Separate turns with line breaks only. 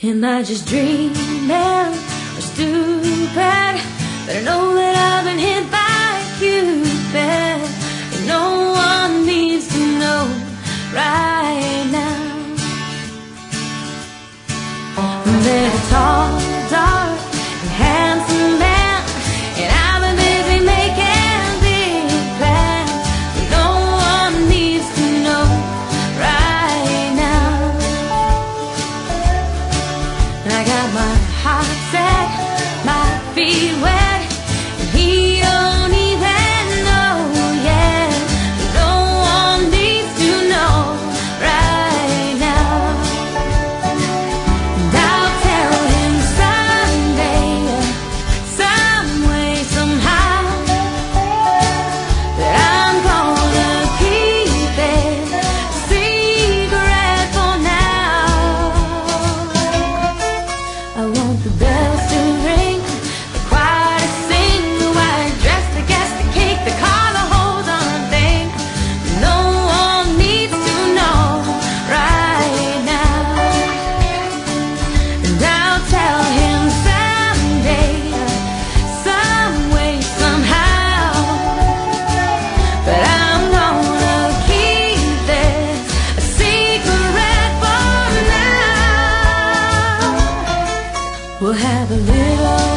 Am I just dreaming or stupid? But I know that I've been hit by Cupid, and no one needs to know right now that a tall, dark, and handsome man, and I've been busy making big plans, but no one needs to know right now. I got my heart set, my feet wet, and he don't even know yet. No one needs to know right now. And I'll tell him someday, some way, somehow, that I'm gonna keep it secret for now. I want the bells to ring, the choir to sing, the white dress, the guest, the cake, the car, the whole darn thing. No one needs to know right now. And I'll tell him someday, some way, somehow, that I'm gonna keep this a secret for now. We'll have a little